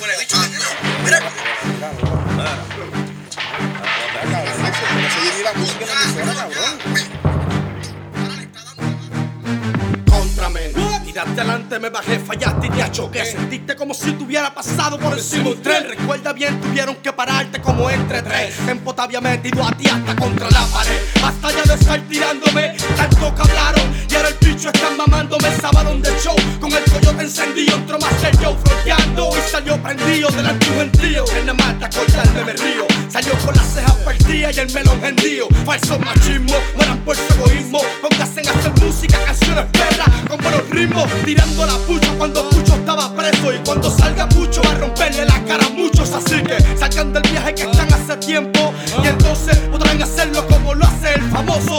huele bicho. Mira. Contramen. Tiraste adelante, me bajé, fallaste y te achoqué. Sentiste como si te hubiera pasado por encima un tren. Recuerda bien, tuvieron que pararte como entre tres. Tempo te había metido a ti hasta contra la pared. Basta ya de estar tirándome, tanto que hablaron. Y ahora el bicho están mamándome el sábado de show. Con el coyote encendido, entró más el yo fronteando. Y salió prendido delante de un gentío. En la mata cortarme me río. Salió con las cejas partidas y el melón hendido. Falso machismo, mueran por su egoísmo. Pónganse a hacer música, canciones perras con buenos ritmos. Tirando la Pucho cuando Pucho estaba preso. Y cuando salga Pucho va a romperle la cara a muchos. Así que salgan del viaje que están hace tiempo. Y entonces podrán hacerlo como lo hace el famoso.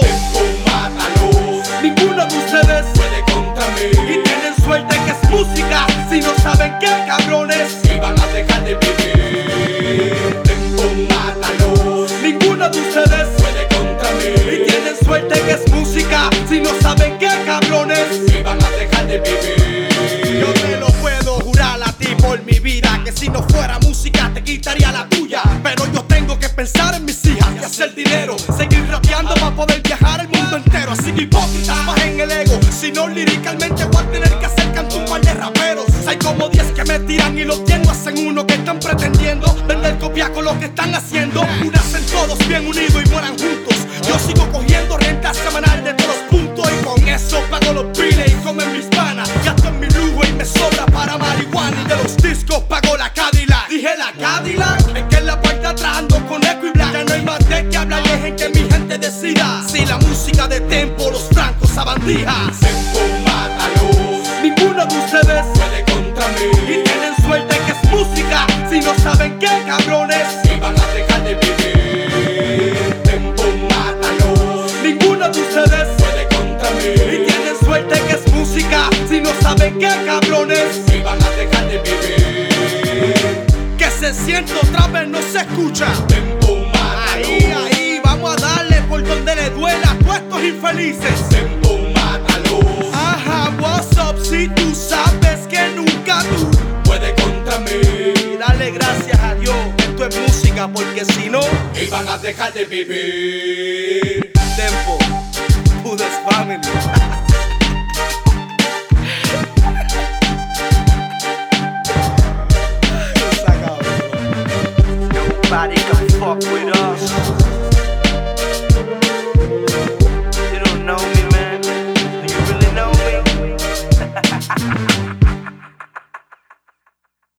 Mátalo. Ninguno de ustedes Puede contra mí. y tienen suerte que es música. Si no saben qué cabrones, Y van a dejar de vivir. Tempo, mátalo. ninguno de ustedes Puede contra y mí. tienen suerte que es música. Si no saben qué cabrones, Y van a dejar de vivir. yo te lo puedo jurar a ti por mi vida, que si no fuera música te quitaría la tuya. Pero yo tengo que pensar en mis hijas y hacer dinero, seguir rapeando para poder viajar el mundo entero. Así que hipócritas, bajen el ego. Si no, líricamente voy a tener que hacer canto un par de raperos. Hay como 10 que me tiran y los 10 no hacen uno, que están pretendiendo vender copia con lo que están haciendo. Unacen todos bien unidos y mueran juntos. Yo sigo cogiendo renta semanal de todos los puntos. Y con eso pago los biles y comen mis panas. Gasto en mi lujo y me sobra para marihuana. Y de los discos pago la Cadillac. Dije la Cadillac, es que en la parte de atrás ando con Eco y Black. Ya no hay más de que hablar, dejen que mi gente decida. Si la música de Tempo, los francos a bandijas. Tempo, mátalo. Ninguno de ustedes Puede contra y mí. tienen suerte que es música. Si no saben qué cabrones, Y van a dejar de vivir. Tempo, mátalo. ninguno de ustedes Puede contra y mí. tienen suerte que es música. Si no saben qué cabrones, Y van a dejar de vivir. que se siente otra vez no se escucha. Tempo, mátalo. Ahí, vamos a darle por donde le duela a todos estos infelices. Tempo, mátalo. Ajá, what's up, si tú sabes que nunca tú. Puede contra mí. Y dale gracias a Dios, esto es música, porque si no, Y van a dejar de vivir. Tempo, Buddha's Family.